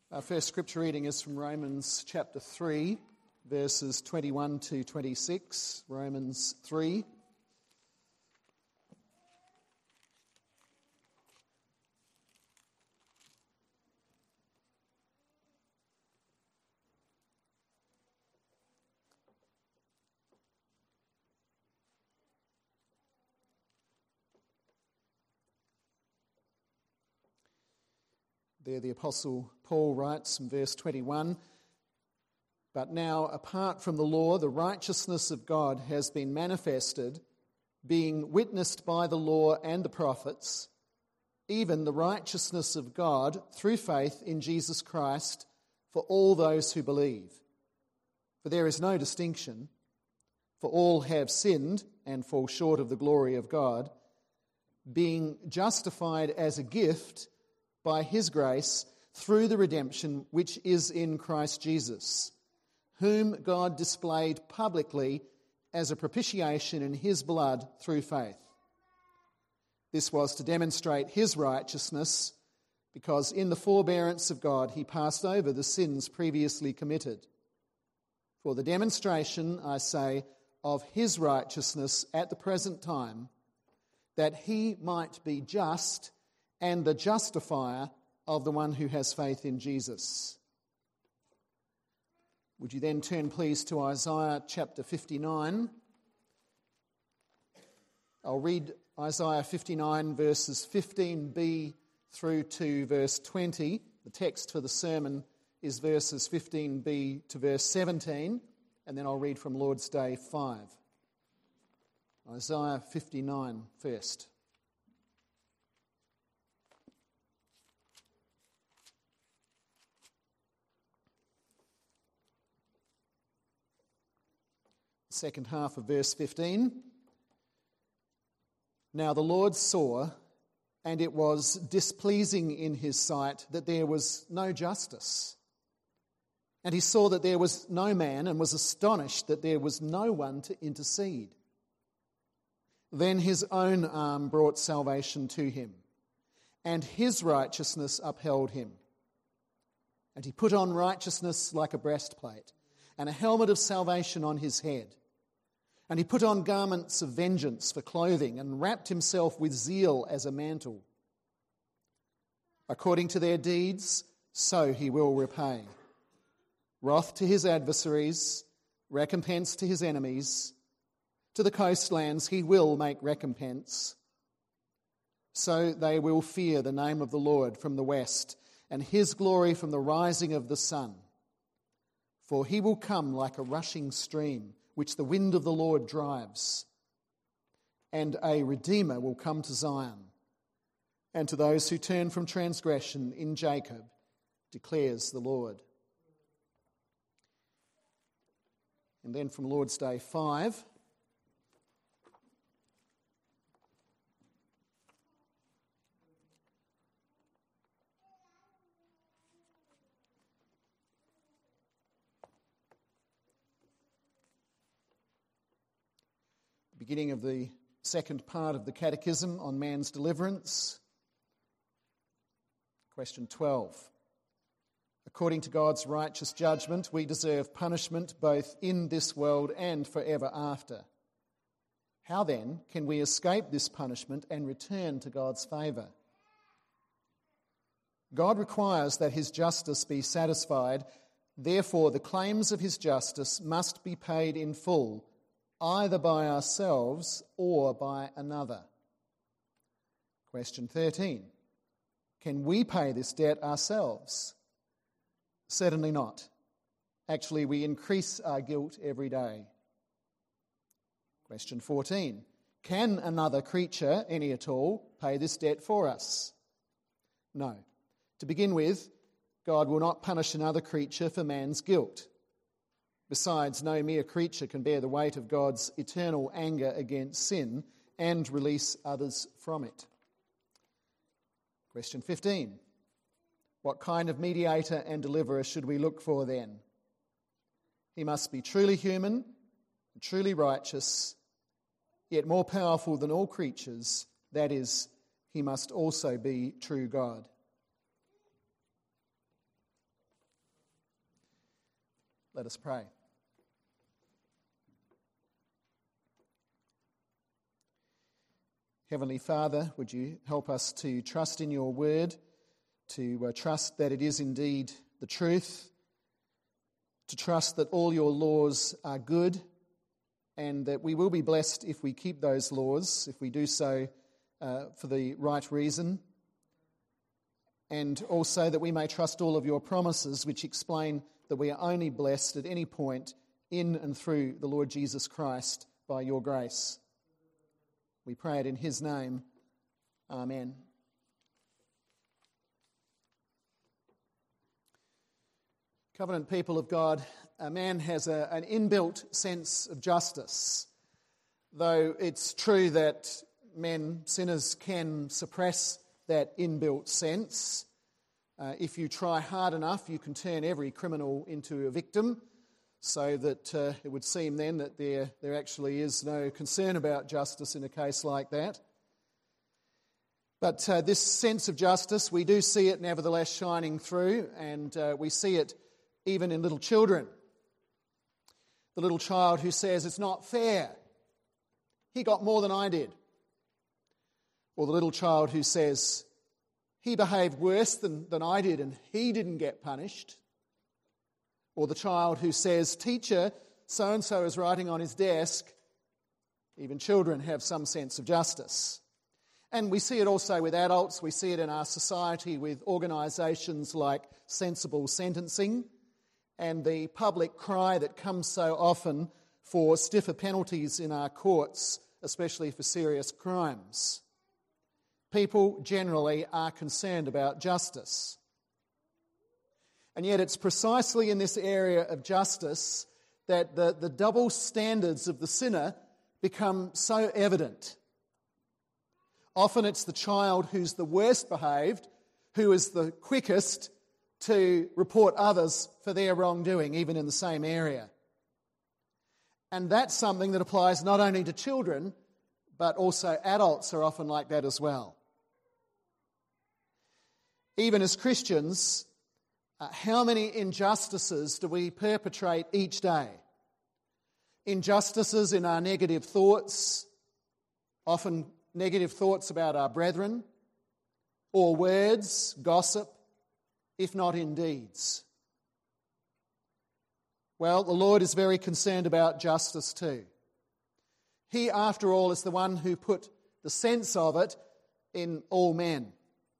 Our first scripture reading is from Romans chapter 3, verses 21 to 26. Romans 3. There the Apostle Paul writes in verse 21, "But now, apart from the law, the righteousness of God has been manifested, being witnessed by the law and the prophets, even the righteousness of God through faith in Jesus Christ for all those who believe. For there is no distinction, for all have sinned and fall short of the glory of God, being justified as a gift by his grace through the redemption which is in Christ Jesus, whom God displayed publicly as a propitiation in his blood through faith. This was to demonstrate his righteousness, because in the forbearance of God he passed over the sins previously committed. For the demonstration, I say, of his righteousness at the present time, that he might be just and the justifier of the one who has faith in Jesus." Would you then turn, please, to Isaiah chapter 59? I'll read Isaiah 59, verses 15b through to verse 20. The text for the sermon is verses 15b to verse 17, and then I'll read from Lord's Day 5. Isaiah 59 first. Second half of verse 15. "Now the Lord saw, and it was displeasing in his sight that there was no justice. And he saw that there was no man, and was astonished that there was no one to intercede. Then his own arm brought salvation to him, and his righteousness upheld him. And he put on righteousness like a breastplate, and a helmet of salvation on his head. And he put on garments of vengeance for clothing, and wrapped himself with zeal as a mantle. According to their deeds, so he will repay. Wrath to his adversaries, recompense to his enemies. To the coastlands he will make recompense. So they will fear the name of the Lord from the west, and his glory from the rising of the sun. For he will come like a rushing stream, which the wind of the Lord drives. And a Redeemer will come to Zion, and to those who turn from transgression in Jacob, declares the Lord." And then from Lord's Day 5. Beginning of the second part of the Catechism on man's deliverance. Question 12. "According to God's righteous judgment, we deserve punishment both in this world and forever after. How then can we escape this punishment and return to God's favour? God requires that his justice be satisfied. Therefore, the claims of his justice must be paid in full, either by ourselves or by another. Question 13. Can we pay this debt ourselves? Certainly not. Actually, we increase our guilt every day. Question 14. Can another creature, any at all, pay this debt for us? No. To begin with, God will not punish another creature for man's guilt. Besides, no mere creature can bear the weight of God's eternal anger against sin and release others from it. Question 15. What kind of mediator and deliverer should we look for then? He must be truly human and truly righteous, yet more powerful than all creatures. That is, he must also be true God. Let us pray. Heavenly Father, would you help us to trust in your word, to trust that it is indeed the truth, to trust that all your laws are good, and that we will be blessed if we keep those laws, if we do so for the right reason, and also that we may trust all of your promises, which explain that we are only blessed at any point in and through the Lord Jesus Christ by your grace. We pray it in his name. Amen. Covenant people of God, a man has an inbuilt sense of justice. Though it's true that men, sinners, can suppress that inbuilt sense. If you try hard enough, you can turn every criminal into a victim, so that it would seem then that there actually is no concern about justice in a case like that. But this sense of justice, we do see it nevertheless shining through, and we see it even in little children. The little child who says, "It's not fair. He got more than I did." Or the little child who says, "He behaved worse than I did and he didn't get punished." Or the child who says, "Teacher, so-and-so is writing on his desk." Even children have some sense of justice. And we see it also with adults. We see it in our society with organisations like Sensible Sentencing and the public cry that comes so often for stiffer penalties in our courts, especially for serious crimes. People generally are concerned about justice. And yet it's precisely in this area of justice that the double standards of the sinner become so evident. Often it's the child who's the worst behaved who is the quickest to report others for their wrongdoing, even in the same area. And that's something that applies not only to children, but also adults are often like that as well. Even as Christians, how many injustices do we perpetrate each day? Injustices in our negative thoughts, often negative thoughts about our brethren, or words, gossip, if not in deeds. Well, the Lord is very concerned about justice too. He, after all, is the one who put the sense of it in all men.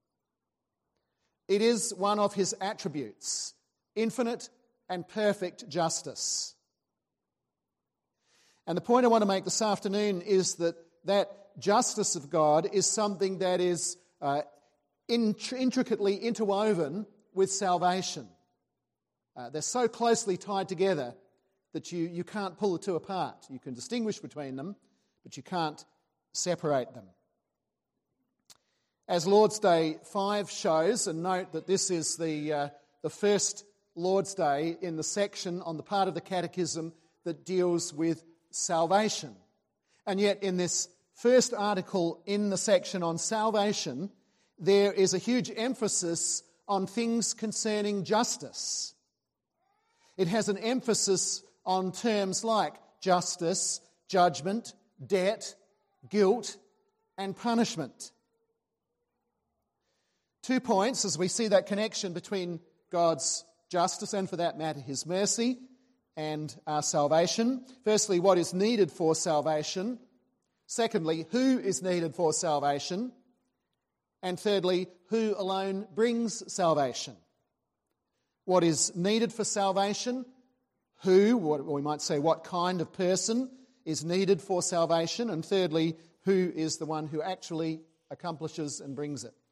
It is one of his attributes, infinite and perfect justice. And the point I want to make this afternoon is that justice of God is something that is intricately interwoven with salvation. They're so closely tied together that you can't pull the two apart. You can distinguish between them, but you can't separate them. As Lord's Day 5 shows, and note that this is the first Lord's Day in the section on the part of the Catechism that deals with salvation. And yet in this first article in the section on salvation, there is a huge emphasis on things concerning justice. It has an emphasis on terms like justice, judgment, debt, guilt, and punishment. 2 points as we see that connection between God's justice and, for that matter, his mercy and our salvation. Firstly, what is needed for salvation. Secondly, who is needed for salvation. And thirdly, who alone brings salvation. What is needed for salvation, who, or we might say what kind of person is needed for salvation, and thirdly, who is the one who actually accomplishes and brings it.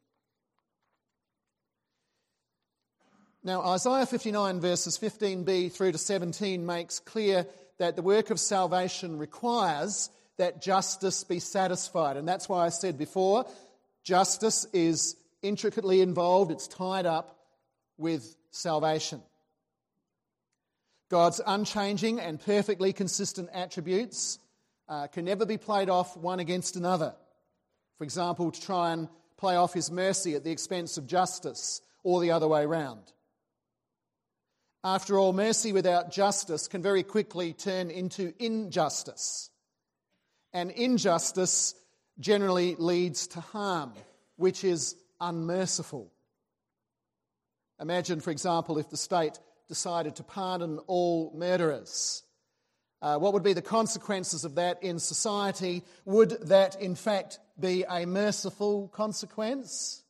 Now, Isaiah 59 verses 15b through to 17 makes clear that the work of salvation requires that justice be satisfied. And that's why I said before, justice is intricately involved, it's tied up with salvation. God's unchanging and perfectly consistent attributes can never be played off one against another. For example, to try and play off his mercy at the expense of justice, or the other way round. After all, mercy without justice can very quickly turn into injustice. And injustice generally leads to harm, which is unmerciful. Imagine, for example, if the state decided to pardon all murderers. What would be the consequences of that in society? Would that, in fact, be a merciful consequence?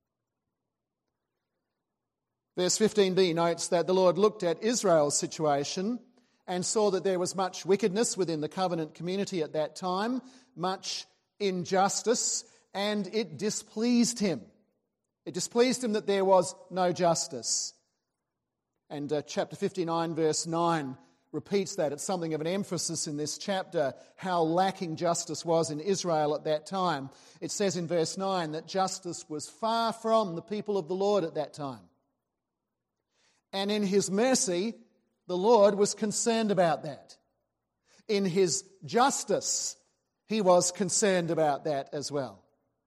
Verse 15b notes that the Lord looked at Israel's situation and saw that there was much wickedness within the covenant community at that time, much injustice, and it displeased him. It displeased him that there was no justice. And chapter 59, verse 9 repeats that. It's something of an emphasis in this chapter, how lacking justice was in Israel at that time. It says in verse 9 that justice was far from the people of the Lord at that time. And in his mercy, the Lord was concerned about that. In his justice, he was concerned about that as well.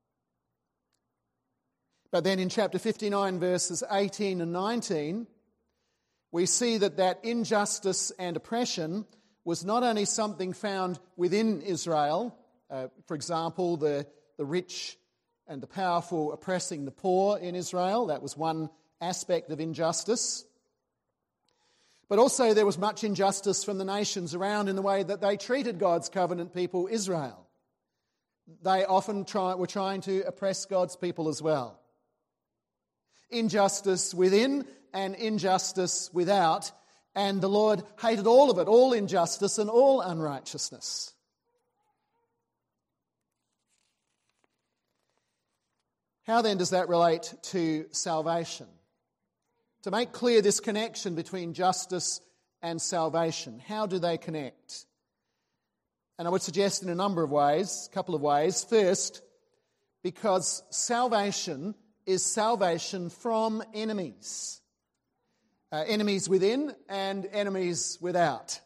But then in chapter 59, verses 18 and 19, we see that injustice and oppression was not only something found within Israel, for example, the rich and the powerful oppressing the poor in Israel. That was one aspect of injustice. But also there was much injustice from the nations around in the way that they treated God's covenant people, Israel. They often were trying to oppress God's people as well. Injustice within and injustice without, and the Lord hated all of it, all injustice and all unrighteousness. How then does that relate to salvation? To make clear this connection between justice and salvation, how do they connect? And I would suggest in a number of ways, a couple of ways. First, because salvation is salvation from enemies. Enemies within and enemies without.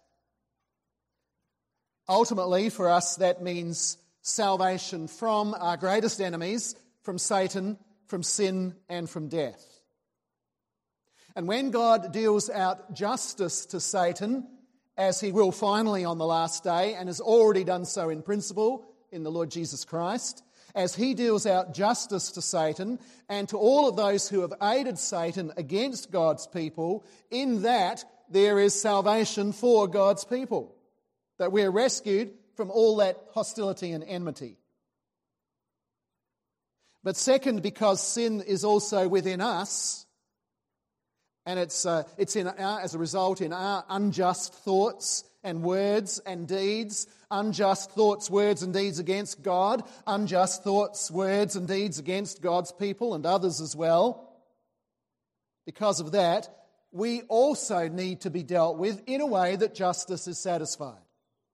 Ultimately, for us, that means salvation from our greatest enemies, from Satan, from sin, and from death. And when God deals out justice to Satan, as he will finally on the last day, and has already done so in principle in the Lord Jesus Christ, as he deals out justice to Satan and to all of those who have aided Satan against God's people, in that there is salvation for God's people, that we are rescued from all that hostility and enmity. But second, because sin is also within us, and it's as a result in our unjust thoughts and words and deeds, unjust thoughts, words and deeds against God, unjust thoughts, words and deeds against God's people and others as well. Because of that, we also need to be dealt with in a way that justice is satisfied.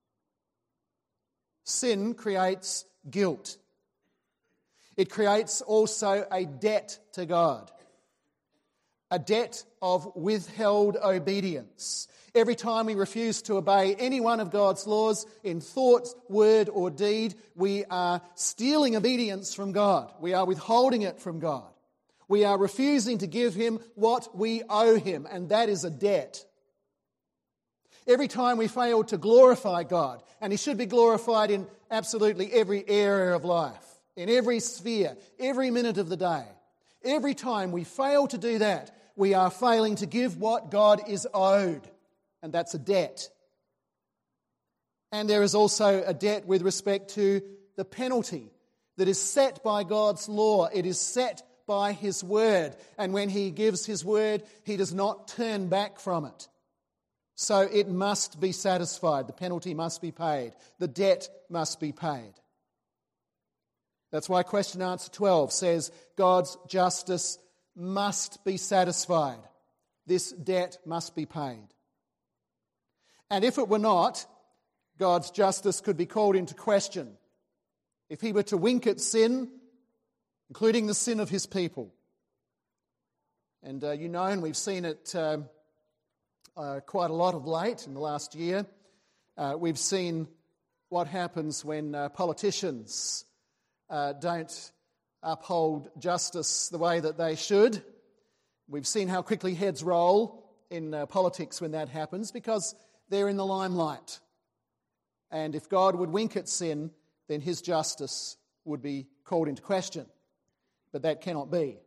Sin creates guilt. It creates also a debt to God. A debt of withheld obedience. Every time we refuse to obey any one of God's laws in thought, word or deed, we are stealing obedience from God. We are withholding it from God. We are refusing to give him what we owe him, and that is a debt. Every time we fail to glorify God, and he should be glorified in absolutely every area of life, in every sphere, every minute of the day. Every time we fail to do that, we are failing to give what God is owed, and that's a debt. And there is also a debt with respect to the penalty that is set by God's law. It is set by his word, and when he gives his word, he does not turn back from it. So it must be satisfied. The penalty must be paid. The debt must be paid. That's why question answer 12 says God's justice must be satisfied. This debt must be paid. And if it were not, God's justice could be called into question. If he were to wink at sin, including the sin of his people. And and we've seen it quite a lot of late in the last year. We've seen what happens when politicians don't uphold justice the way that they should. We've seen how quickly heads roll in politics when that happens because they're in the limelight. And if God would wink at sin, then his justice would be called into question. But that cannot be.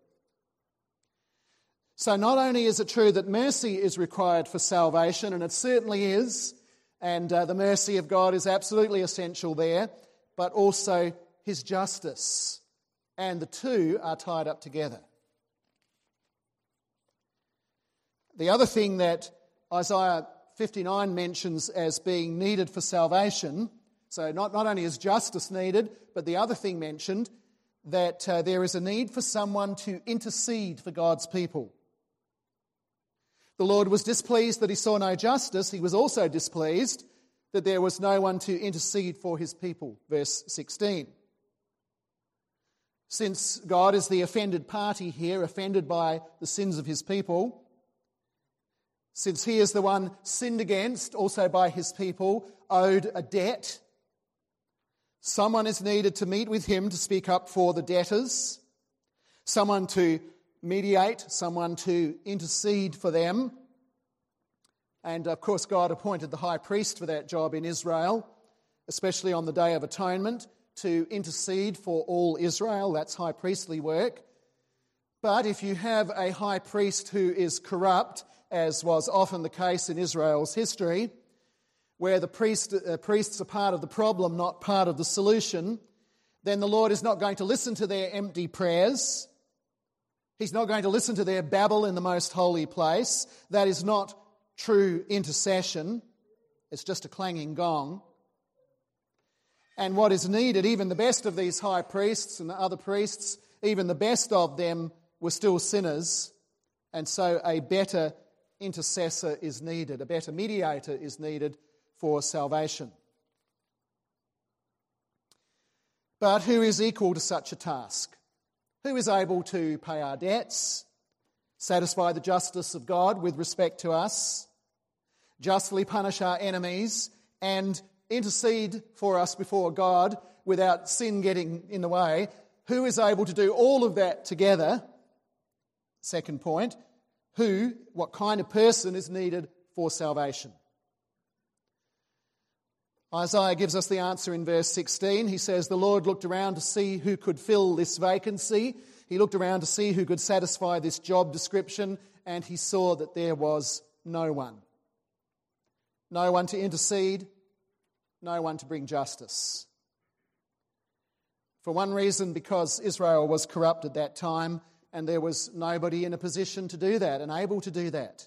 So not only is it true that mercy is required for salvation, and it certainly is, and the mercy of God is absolutely essential there, but also his justice. And the two are tied up together. The other thing that Isaiah 59 mentions as being needed for salvation, so not only is justice needed, but the other thing mentioned, that there is a need for someone to intercede for God's people. The Lord was displeased that he saw no justice. He was also displeased that there was no one to intercede for his people. Verse 16. Since God is the offended party here, offended by the sins of his people, since he is the one sinned against, also by his people, owed a debt, someone is needed to meet with him to speak up for the debtors, someone to mediate, someone to intercede for them. And of course God appointed the high priest for that job in Israel, especially on the Day of Atonement, to intercede for all Israel. That's high priestly work. But if you have a high priest who is corrupt, as was often the case in Israel's history, where the priests are part of the problem, not part of the solution, then the Lord is not going to listen to their empty prayers. He's not going to listen to their babble in the most holy place. That is not true intercession. It's just a clanging gong. And what is needed, even the best of these high priests and the other priests, even the best of them were still sinners. And so a better intercessor is needed, a better mediator is needed for salvation. But who is equal to such a task? Who is able to pay our debts, satisfy the justice of God with respect to us, justly punish our enemies, and intercede for us before God without sin getting in the way? Who is able to do all of that together? Second point, what kind of person is needed for salvation? Isaiah gives us the answer in verse 16. He says, the Lord looked around to see who could fill this vacancy. He looked around to see who could satisfy this job description, and he saw that there was no one. No one to intercede, no one to bring justice. For one reason, because Israel was corrupt at that time, and there was nobody in a position to do that and able to do that.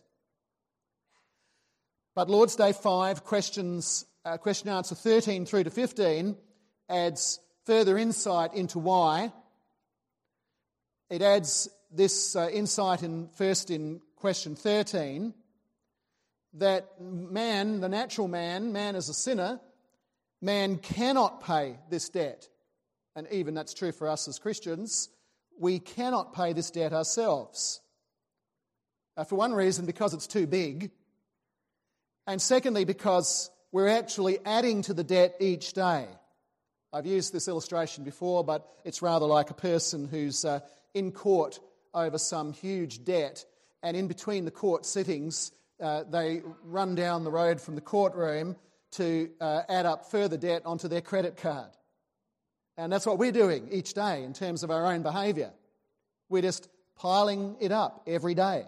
But Lord's Day 5, question answer 13 through to 15, adds further insight into why. It adds this insight first in question 13, that man, the natural man as a sinner, man cannot pay this debt. And even that's true for us as Christians. We cannot pay this debt ourselves. For one reason, because it's too big. And secondly, because we're actually adding to the debt each day. I've used this illustration before, but it's rather like a person who's in court over some huge debt, and in between the court sittings, they run down the road from the courtroom to add up further debt onto their credit card. And that's what we're doing each day in terms of our own behaviour. We're just piling it up every day.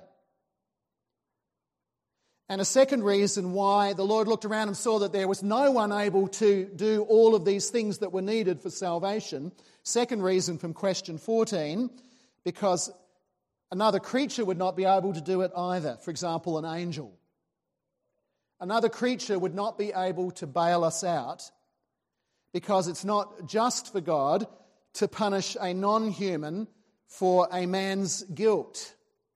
And a second reason why the Lord looked around and saw that there was no one able to do all of these things that were needed for salvation. Second reason from question 14, because another creature would not be able to do it either. For example, an angel. Another creature would not be able to bail us out, because it's not just for God to punish a non-human for a man's guilt.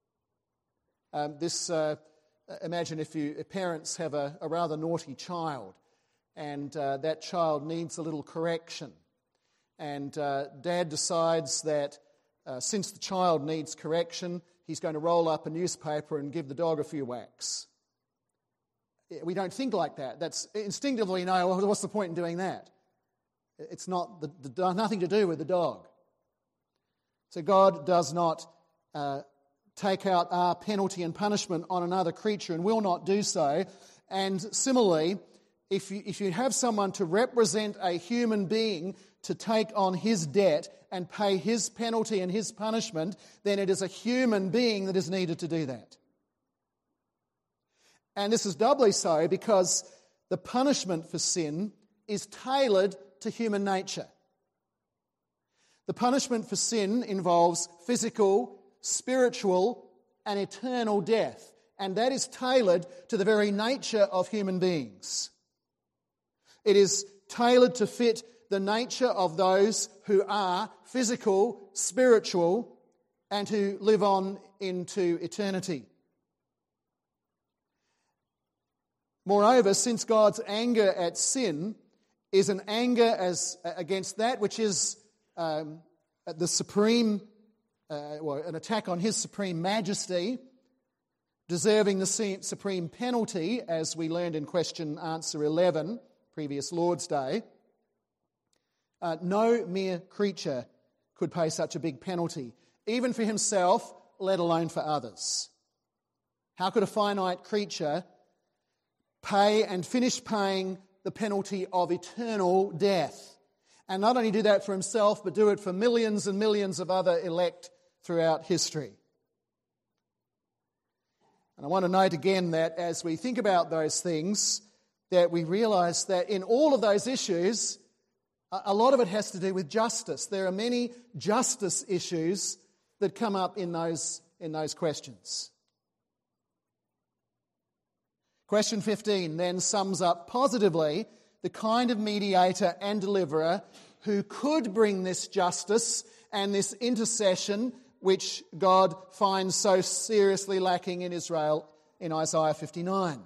Imagine if parents have a rather naughty child, and that child needs a little correction. And Dad decides that since the child needs correction, he's going to roll up a newspaper and give the dog a few whacks. We don't think like that. That's instinctively, no, well, what's the point in doing that? It's not nothing to do with the dog. So God does not take out our penalty and punishment on another creature and will not do so. And similarly, if you have someone to represent a human being to take on his debt and pay his penalty and his punishment, then it is a human being that is needed to do that. And this is doubly so because the punishment for sin is tailored to human nature. The punishment for sin involves physical, spiritual, and eternal death, and that is tailored to the very nature of human beings. It is tailored to fit the nature of those who are physical, spiritual, and who live on into eternity. Moreover, since God's anger at sin is an anger against that which is the supreme, an attack on his supreme majesty, deserving the supreme penalty, as we learned in question answer 11, previous Lord's Day, no mere creature could pay such a big penalty, even for himself, let alone for others. How could a finite creature pay and finish paying the penalty of eternal death? And not only do that for himself, but do it for millions and millions of other elect throughout history. And I want to note again that as we think about those things, that we realise that in all of those issues, a lot of it has to do with justice. There are many justice issues that come up in those questions. Question 15 then sums up positively the kind of mediator and deliverer who could bring this justice and this intercession which God finds so seriously lacking in Israel in Isaiah 59.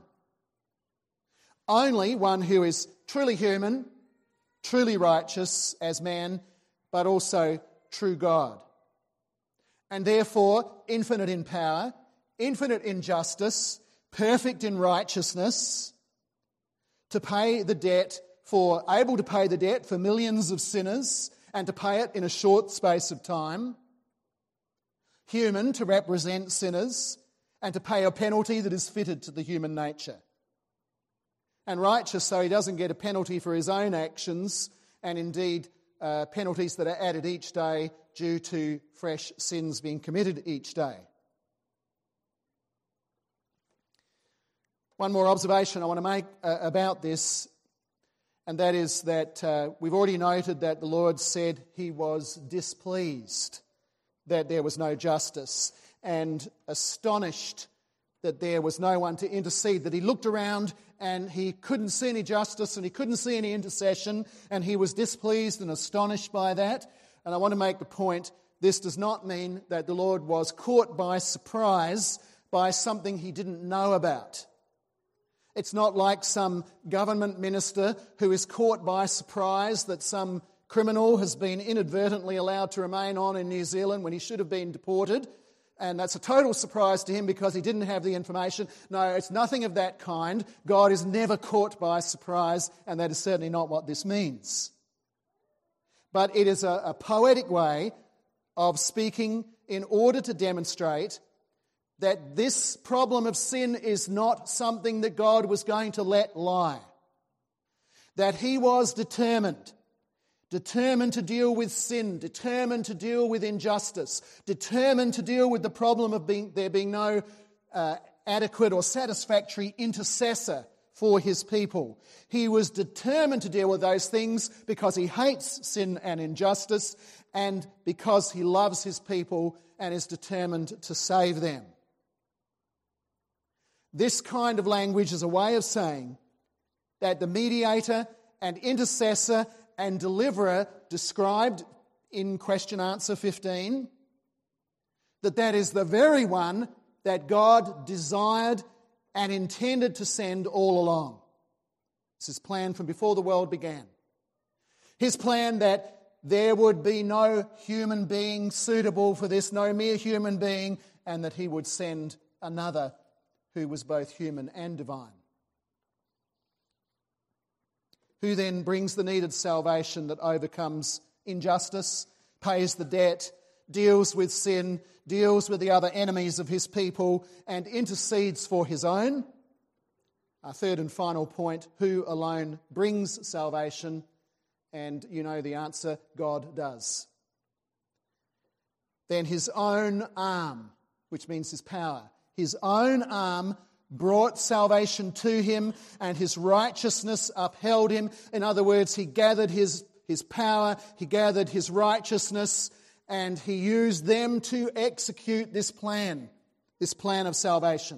Only one who is truly human, truly righteous as man, but also true God. And therefore infinite in power, infinite in justice, perfect in righteousness, able to pay the debt for millions of sinners and to pay it in a short space of time, human to represent sinners and to pay a penalty that is fitted to the human nature, and righteous so he doesn't get a penalty for his own actions and indeed penalties that are added each day due to fresh sins being committed each day. One more observation I want to make about this, and that is that we've already noted that the Lord said he was displeased that there was no justice and astonished that there was no one to intercede, that he looked around and he couldn't see any justice and he couldn't see any intercession, and he was displeased and astonished by that. And I want to make the point, this does not mean that the Lord was caught by surprise by something he didn't know about. It's not like some government minister who is caught by surprise that some criminal has been inadvertently allowed to remain on in New Zealand when he should have been deported, and that's a total surprise to him because he didn't have the information. No, it's nothing of that kind. God is never caught by surprise, and that is certainly not what this means. But it is a poetic way of speaking in order to demonstrate that this problem of sin is not something that God was going to let lie. That he was determined to deal with sin, determined to deal with injustice, determined to deal with the problem of there being no adequate or satisfactory intercessor for his people. He was determined to deal with those things because he hates sin and injustice and because he loves his people and is determined to save them. This kind of language is a way of saying that the mediator and intercessor and deliverer described in question answer 15, that is the very one that God desired and intended to send all along. This is planned from before the world began. His plan that there would be no human being suitable for this, no mere human being, and that he would send another who was both human and divine. Who then brings the needed salvation that overcomes injustice, pays the debt, deals with sin, deals with the other enemies of his people, and intercedes for his own. Our third and final point, who alone brings salvation? And you know the answer, God does. Then his own arm, which means his power, his own arm brought salvation to him, and his righteousness upheld him. In other words, he gathered his power, he gathered his righteousness, and he used them to execute this plan of salvation.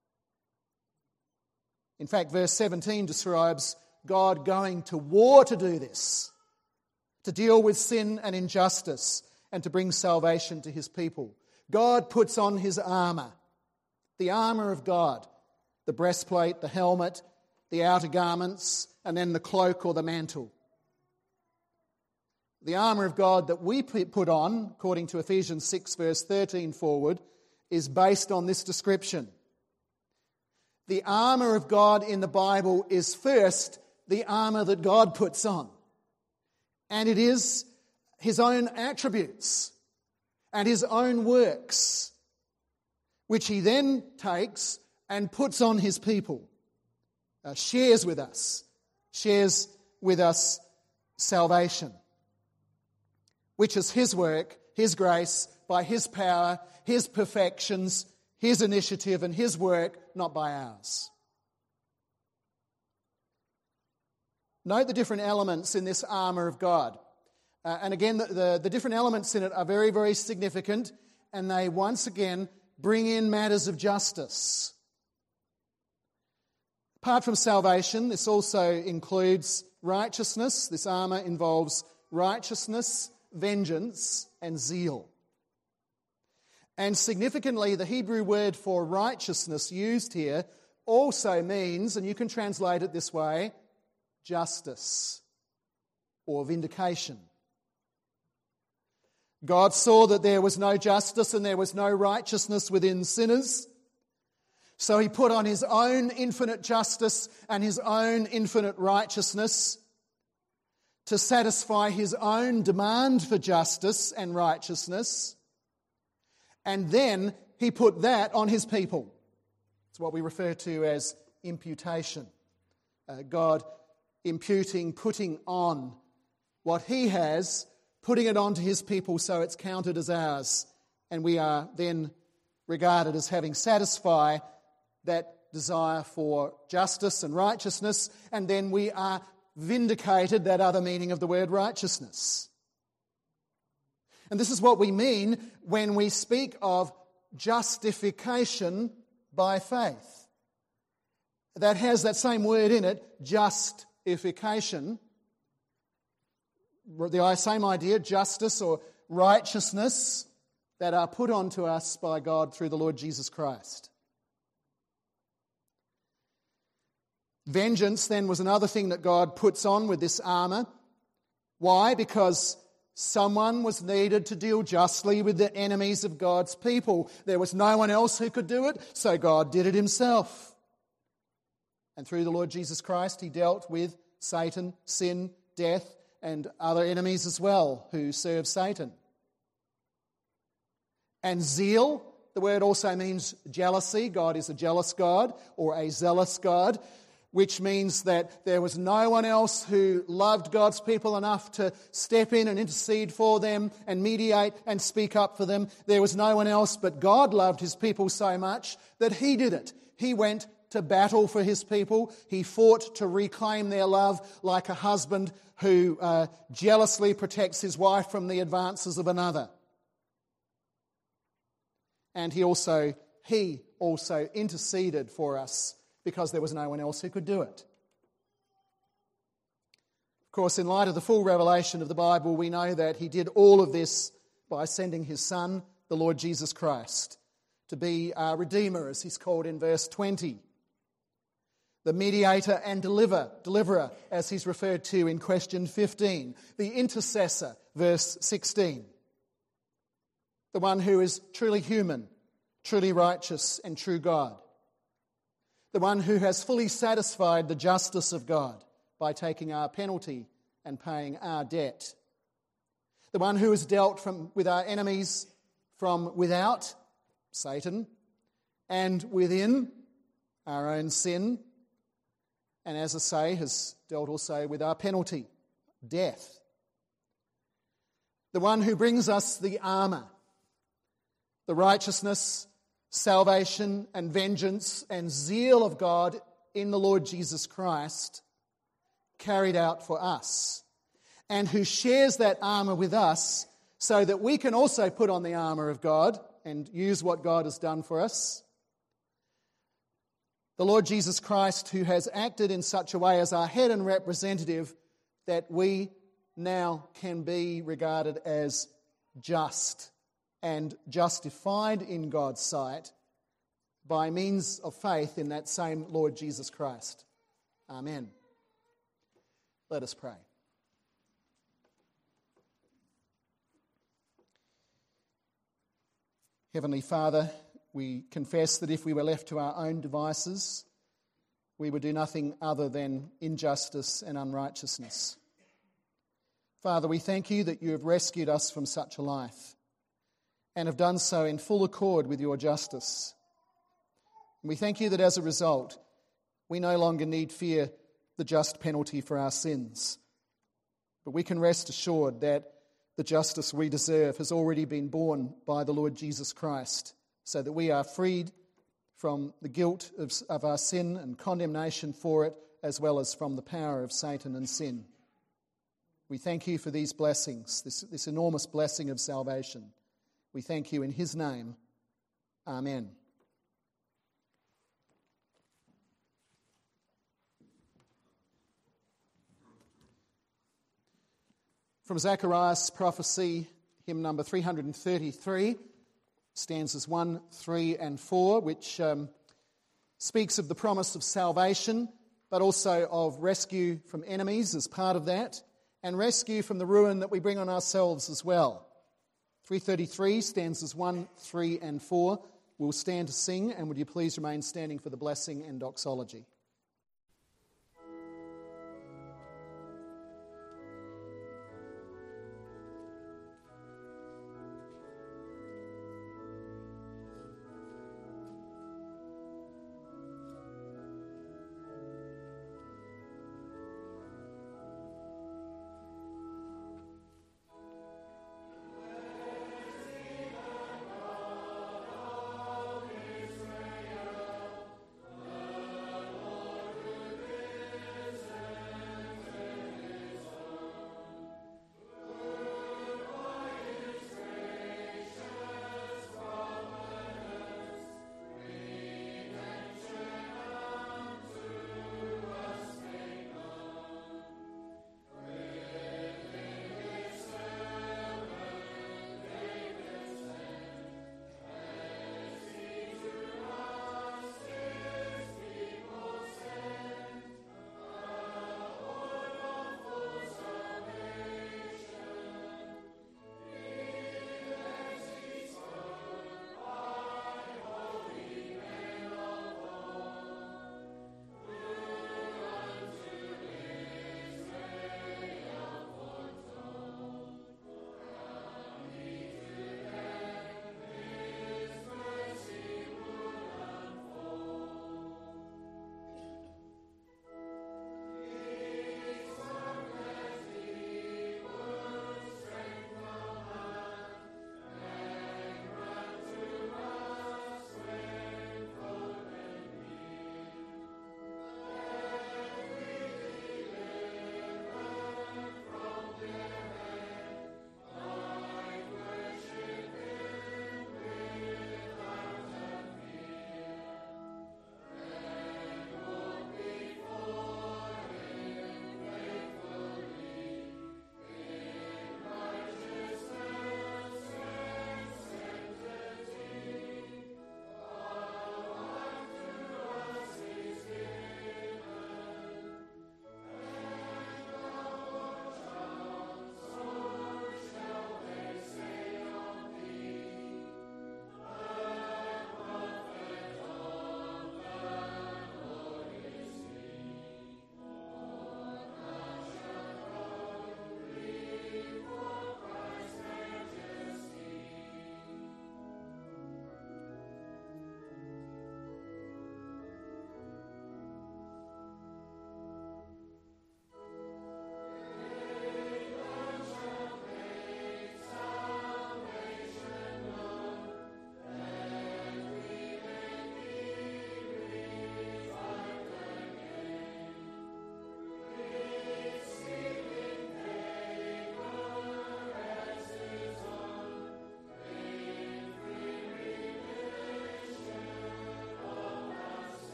In fact, verse 17 describes God going to war to do this, to deal with sin and injustice, and to bring salvation to his people. God puts on his armour, the armour of God, the breastplate, the helmet, the outer garments, and then the cloak or the mantle. The armour of God that we put on, according to Ephesians 6 verse 13 forward, is based on this description. The armour of God in the Bible is first the armour that God puts on. And it is his own attributes and his own works, which he then takes and puts on his people, shares with us salvation, which is his work, his grace, by his power, his perfections, his initiative and his work, not by ours. Note the different elements in this armour of God. And again, the different elements in it are very, very significant, and they once again bring in matters of justice. Apart from salvation, this also includes righteousness. This armour involves righteousness, vengeance, and zeal. And significantly, the Hebrew word for righteousness used here also means, and you can translate it this way, justice or vindication. God saw that there was no justice and there was no righteousness within sinners, so he put on his own infinite justice and his own infinite righteousness to satisfy his own demand for justice and righteousness, and then he put that on his people. It's what we refer to as imputation. God imputing, putting on what he has, putting it onto his people so it's counted as ours, and we are then regarded as having satisfied that desire for justice and righteousness, and then we are vindicated, that other meaning of the word righteousness. And this is what we mean when we speak of justification by faith. That has that same word in it, justification. The same idea, justice or righteousness, that are put onto us by God through the Lord Jesus Christ. Vengeance then was another thing that God puts on with this armour. Why? Because someone was needed to deal justly with the enemies of God's people. There was no one else who could do it, so God did it himself. And through the Lord Jesus Christ, he dealt with Satan, sin, death, and other enemies as well who serve Satan. And zeal, the word also means jealousy. God is a jealous God or a zealous God, which means that there was no one else who loved God's people enough to step in and intercede for them and mediate and speak up for them. There was no one else, but God loved his people so much that he did it. He went to battle for his people. He fought to reclaim their love, like a husband who jealously protects his wife from the advances of another. And he also interceded for us because there was no one else who could do it. Of course, in light of the full revelation of the Bible, we know that he did all of this by sending his Son, the Lord Jesus Christ, to be our Redeemer, as he's called in verse 20. The mediator and deliverer, as he's referred to in question 15. The intercessor, verse 16. The one who is truly human, truly righteous, and true God. The one who has fully satisfied the justice of God by taking our penalty and paying our debt. the one who has dealt with our enemies from without, Satan, and within, our own sin, and as I say, has dealt also with our penalty, death. The one who brings us the armour, the righteousness, salvation and vengeance and zeal of God in the Lord Jesus Christ carried out for us, and who shares that armour with us so that we can also put on the armour of God and use what God has done for us. The Lord Jesus Christ, who has acted in such a way as our head and representative that we now can be regarded as just and justified in God's sight by means of faith in that same Lord Jesus Christ. Amen. Let us pray. Heavenly Father, we confess that if we were left to our own devices, we would do nothing other than injustice and unrighteousness. Father, we thank you that you have rescued us from such a life and have done so in full accord with your justice. And we thank you that as a result, we no longer need fear the just penalty for our sins, but we can rest assured that the justice we deserve has already been borne by the Lord Jesus Christ, so that we are freed from the guilt of our sin and condemnation for it, as well as from the power of Satan and sin. We thank you for these blessings, this enormous blessing of salvation. We thank you in his name. Amen. From Zechariah's prophecy, hymn number 333, stanzas 1, 3 and 4, which speaks of the promise of salvation, but also of rescue from enemies as part of that, and rescue from the ruin that we bring on ourselves as well. 333, stanzas 1, 3 and 4. We'll stand to sing, and would you please remain standing for the blessing and doxology.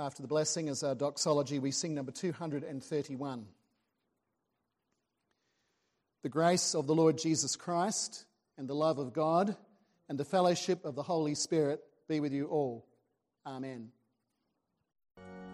after the blessing, as our doxology, we sing number 231. The grace of the Lord Jesus Christ and the love of God and the fellowship of the Holy Spirit be with you all. Amen.